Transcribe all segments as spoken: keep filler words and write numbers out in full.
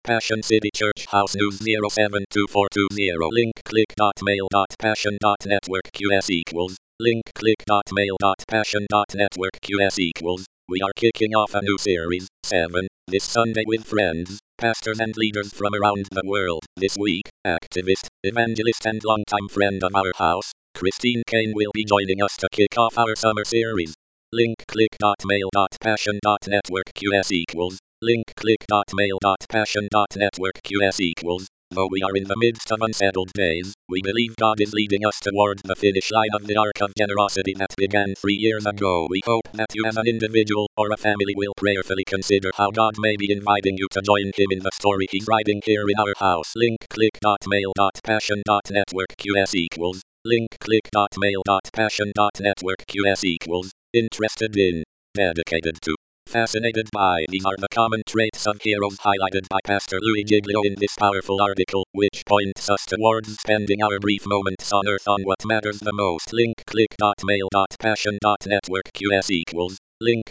Passion City Church House News zero seven two four two zero. Link click.mail.passion.network qs equals. Link click.mail.passion.network qs equals. We are kicking off a new series, seven, this Sunday with friends, pastors and leaders from around the world. This week, activist, evangelist and longtime friend of our house, Christine Kane will be joining us to kick off our summer series. Link click.mail.passion.network qs equals. Link click.mail.passion.network qs equals. Though we are in the midst of unsettled days, we believe God is leading us toward the finish line of the arc of generosity that began three years ago. We hope that you as an individual or a family will prayerfully consider how God may be inviting you to join Him in the story He's writing here in our house. Link click.mail.passion.network qs equals. Link click.mail.passion.network qs equals. Interested in, dedicated to, fascinated by. These are the common traits of heroes highlighted by Pastor Louis Giglio in this powerful article, which points us towards spending our brief moments on earth on what matters the most. Link click.mail.passion.network qs equals. Link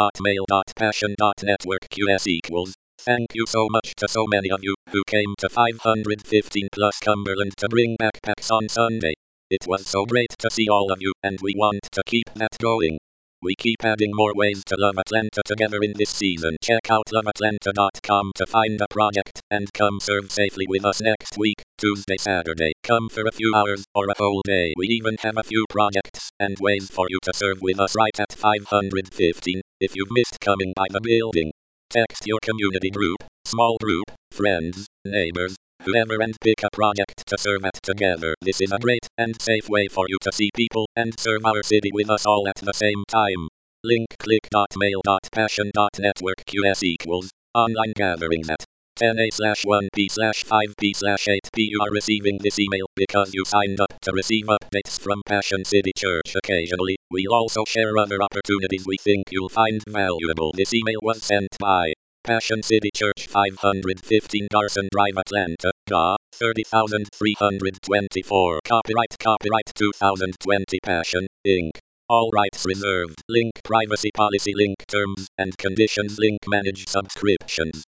click.mail.passion.network qs equals. Thank you so much to so many of you who came to five fifteen plus Cumberland to bring backpacks on Sunday. It was so great to see all of you, and we want to keep that going. We keep adding more ways to love Atlanta together in this season. Check out love atlanta dot com to find a project, and come serve safely with us next week, Tuesday, Saturday. Come for a few hours, or a whole day. We even have a few projects, and ways for you to serve with us right at five fifteen, if you've missed coming by the building. Text your community group, small group, friends, neighbors, whoever, and pick a project to serve at together. This is a great and safe way for you to see people and serve our city with us all at the same time. Link click.mail.passion.network qs equals. Online gatherings at ten a slash one p slash five p slash eight p. You are receiving this email because you signed up to receive updates from Passion City Church occasionally. We'll also share other opportunities we think you'll find valuable. This email was sent by Passion City Church, five fifteen Garson Drive, Atlanta, G A, thirty thousand three hundred twenty-four. Copyright Copyright twenty twenty Passion, Incorporated. All rights reserved. Link privacy policy. Link terms and conditions. Link manage subscriptions.